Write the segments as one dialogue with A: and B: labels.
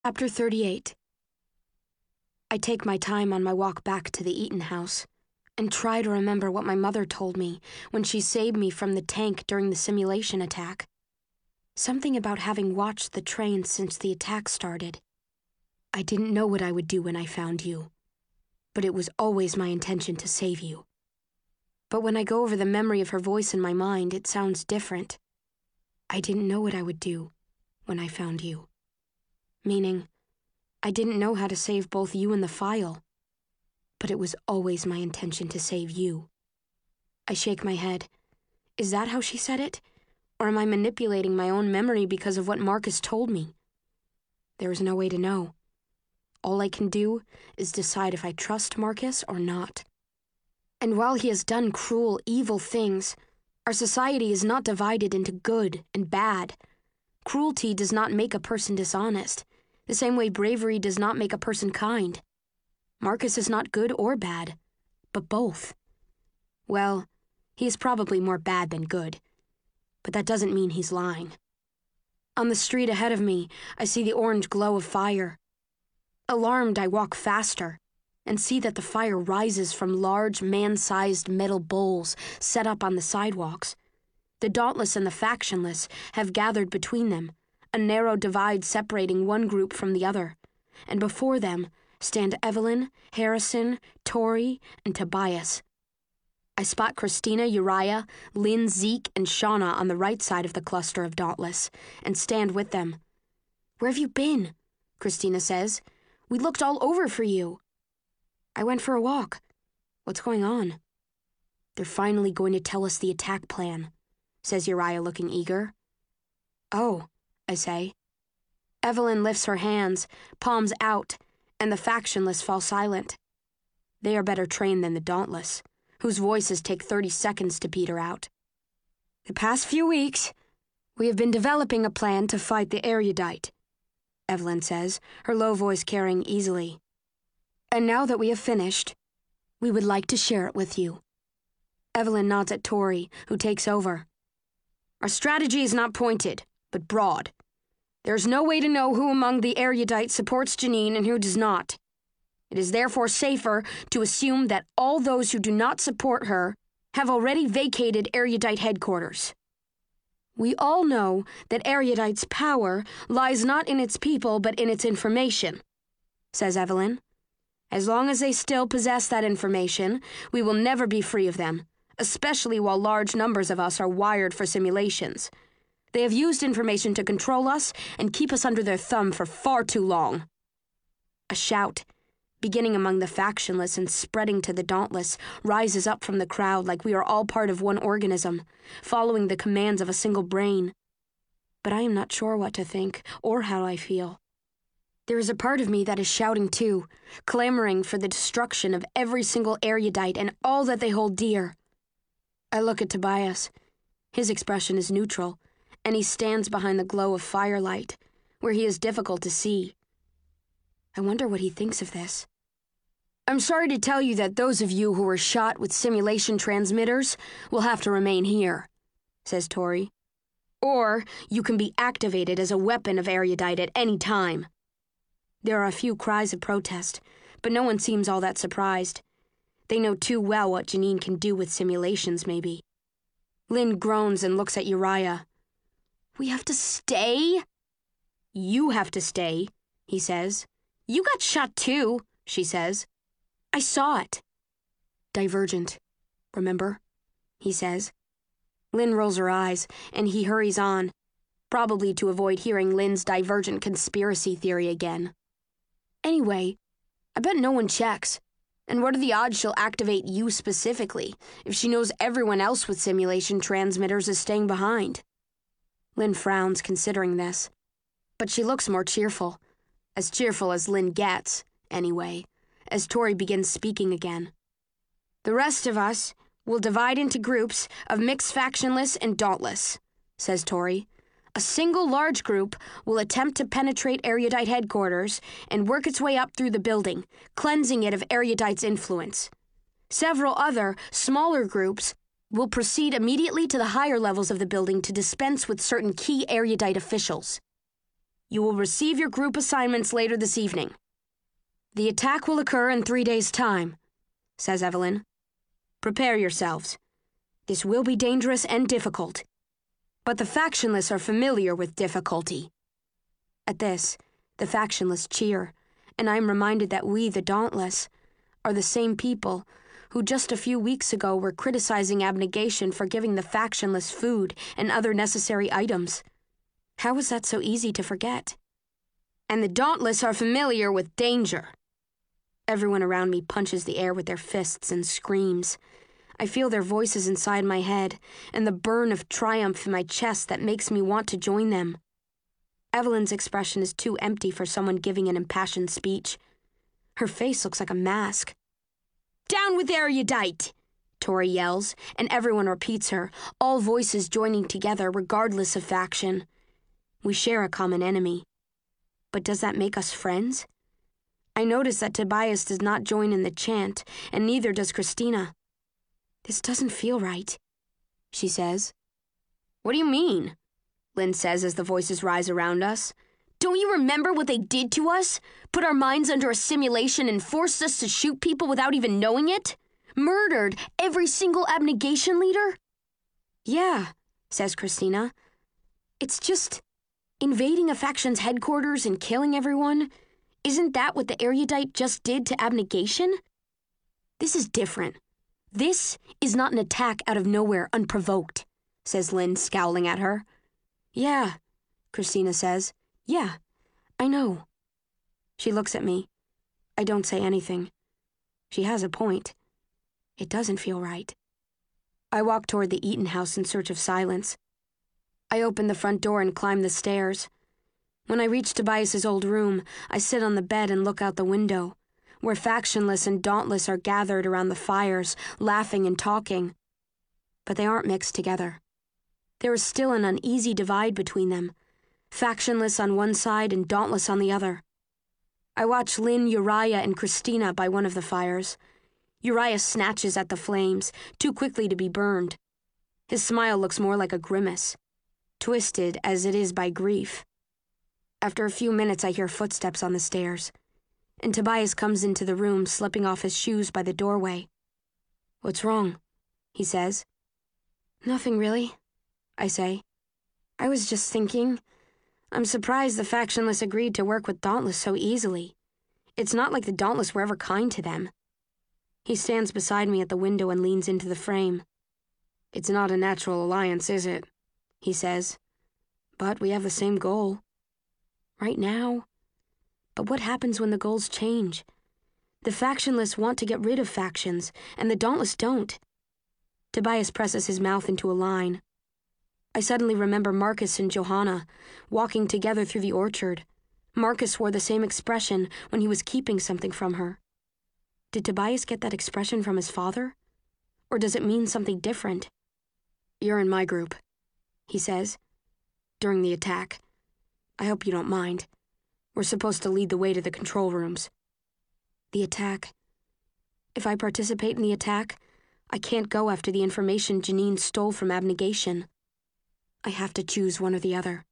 A: Chapter 38. I take my time on my walk back to the Eaton house and try to remember what my mother told me when she saved me from the tank during the simulation attack. Something about having watched the train since the attack started. I didn't know what I would do when I found you, but it was always my intention to save you. But when I go over the memory of her voice in my mind, it sounds different. I didn't know what I would do when I found you. Meaning, I didn't know how to save both you and the file, but it was always my intention to save you. I shake my head. Is that how she said it? Or am I manipulating my own memory because of what Marcus told me? There is no way to know. All I can do is decide if I trust Marcus or not. And while he has done cruel, evil things, our society is not divided into good and bad. Cruelty does not make a person dishonest, the same way bravery does not make a person kind. Marcus is not good or bad, but both. Well, he is probably more bad than good, but that doesn't mean he's lying. On the street ahead of me, I see the orange glow of fire. Alarmed, I walk faster and see that the fire rises from large, man-sized metal bowls set up on the sidewalks. The Dauntless and the Factionless have gathered between them, a narrow divide separating one group from the other, and before them stand Evelyn, Harrison, Tori, and Tobias. I spot Christina, Uriah, Lynn, Zeke, and Shauna on the right side of the cluster of Dauntless, and stand with them. "Where have you been?" Christina says. "We looked all over for you." "I went for a walk. What's going on?" "They're finally going to tell us the attack plan," says Uriah, looking eager. "Oh," I say. Evelyn lifts her hands, palms out, and the Factionless fall silent. They are better trained than the Dauntless, whose voices take 30 seconds to peter out. "The past few weeks, we have been developing a plan to fight the erudite," Evelyn says, her low voice carrying easily. "And now that we have finished, we would like to share it with you." Evelyn nods at Tori, who takes over. "Our strategy is not pointed, but broad. There's no way to know who among the erudites supports Janine and who does not. It is therefore safer to assume that all those who do not support her have already vacated erudite headquarters. We all know that erudite's power lies not in its people but in its information," says Evelyn. "As long as they still possess that information, we will never be free of them, especially while large numbers of us are wired for simulations. They have used information to control us and keep us under their thumb for far too long." A shout, beginning among the Factionless and spreading to the Dauntless, rises up from the crowd like we are all part of one organism, following the commands of a single brain. But I am not sure what to think or how I feel. There is a part of me that is shouting too, clamoring for the destruction of every single erudite and all that they hold dear. I look at Tobias. His expression is neutral, and he stands behind the glow of firelight, where he is difficult to see. I wonder what he thinks of this. "I'm sorry to tell you that those of you who were shot with simulation transmitters will have to remain here," says Tori. "Or you can be activated as a weapon of erudite at any time." There are a few cries of protest, but no one seems all that surprised. They know too well what Janine can do with simulations, maybe. Lynn groans and looks at Uriah. "We have to stay?" "You have to stay," he says. "You got shot too," she says. "I saw it." "Divergent, remember?" he says. Lynn rolls her eyes, and he hurries on, probably to avoid hearing Lynn's divergent conspiracy theory again. "Anyway, I bet no one checks. And what are the odds she'll activate you specifically if she knows everyone else with simulation transmitters is staying behind?" Lynn frowns, considering this. But she looks more cheerful. As cheerful as Lynn gets, anyway, as Tori begins speaking again. "The rest of us will divide into groups of mixed Factionless and Dauntless," says Tori. "A single large group will attempt to penetrate erudite headquarters and work its way up through the building, cleansing it of erudite's influence. Several other, smaller groups will proceed immediately to the higher levels of the building to dispense with certain key erudite officials. You will receive your group assignments later this evening. The attack will occur in 3 days' time, says Evelyn. Prepare yourselves. This will be dangerous and difficult. But the factionless are familiar with difficulty. At this, the factionless cheer, and I am reminded that we, the Dauntless, are the same people who just a few weeks ago were criticizing abnegation for giving the factionless food and other necessary items. How was that so easy to forget? And the Dauntless are familiar with danger. Everyone around me punches the air with their fists and screams. I feel their voices inside my head and the burn of triumph in my chest that makes me want to join them. Evelyn's expression is too empty for someone giving an impassioned speech. Her face looks like a mask. Down with Erudite! Tori yells, and everyone repeats her, all voices joining together regardless of faction. We share a common enemy. But does that make us friends? I notice that Tobias does not join in the chant, and neither does Christina. This doesn't feel right, she says. What do you mean? Lynn says as the voices rise around us. Don't you remember what they did to us? Put our minds under a simulation and forced us to shoot people without even knowing it? Murdered every single abnegation leader? Yeah, says Christina. It's just invading a faction's headquarters and killing everyone. Isn't that what the Erudite just did to abnegation? This is different. This is not an attack out of nowhere, unprovoked, says Lynn, scowling at her. Yeah, Christina says. Yeah, I know. She looks at me. I don't say anything. She has a point. It doesn't feel right. I walk toward the Eaton house in search of silence. I open the front door and climb the stairs. When I reach Tobias's old room, I sit on the bed and look out the window, where factionless and dauntless are gathered around the fires, laughing and talking. But they aren't mixed together. There is still an uneasy divide between them, factionless on one side and dauntless on the other. I watch Lynn, Uriah, and Christina by one of the fires. Uriah snatches at the flames, too quickly to be burned. His smile looks more like a grimace, twisted as it is by grief. After a few minutes, I hear footsteps on the stairs, and Tobias comes into the room, slipping off his shoes by the doorway. What's wrong? He says. Nothing really, I say. I was just thinking. I'm surprised the factionless agreed to work with Dauntless so easily. It's not like the Dauntless were ever kind to them. He stands beside me at the window and leans into the frame. It's not a natural alliance, is it? He says. But we have the same goal. Right now. But what happens when the goals change? The factionless want to get rid of factions, and the Dauntless don't. Tobias presses his mouth into a line. I suddenly remember Marcus and Johanna, walking together through the orchard. Marcus wore the same expression when he was keeping something from her. Did Tobias get that expression from his father? Or does it mean something different? You're in my group, he says, during the attack. I hope you don't mind. We're supposed to lead the way to the control rooms. The attack. If I participate in the attack, I can't go after the information Janine stole from abnegation. I have to choose one or the other.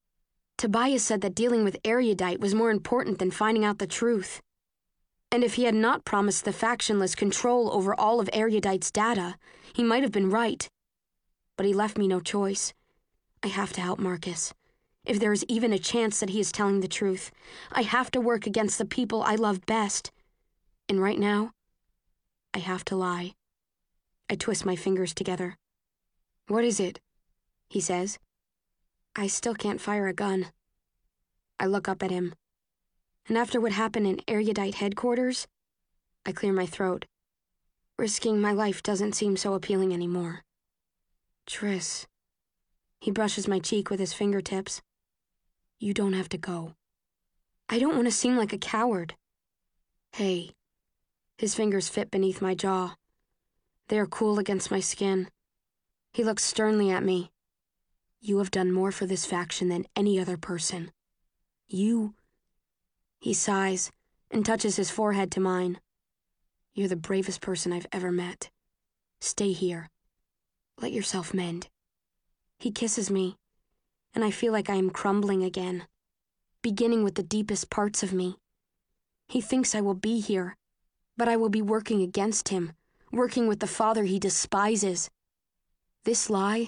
A: Tobias said that dealing with Erudite was more important than finding out the truth. And if he had not promised the factionless control over all of Erudite's data, he might have been right. But he left me no choice. I have to help Marcus. If there is even a chance that he is telling the truth, I have to work against the people I love best. And right now, I have to lie. I twist my fingers together. What is it? He says. I still can't fire a gun. I look up at him. And after what happened in Erudite headquarters, I clear my throat. Risking my life doesn't seem so appealing anymore. Triss. He brushes my cheek with his fingertips. You don't have to go. I don't want to seem like a coward. Hey. His fingers fit beneath my jaw. They are cool against my skin. He looks sternly at me. You have done more for this faction than any other person. You... He sighs and touches his forehead to mine. You're the bravest person I've ever met. Stay here. Let yourself mend. He kisses me, and I feel like I am crumbling again. beginning with the deepest parts of me. He thinks I will be here, but I will be working against him, working with the father he despises. This lie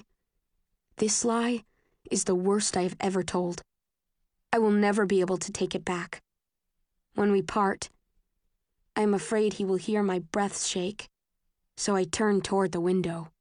A: is the worst I have ever told. I will never be able to take it back. When we part, I am afraid he will hear my breath shake, so I turn toward the window.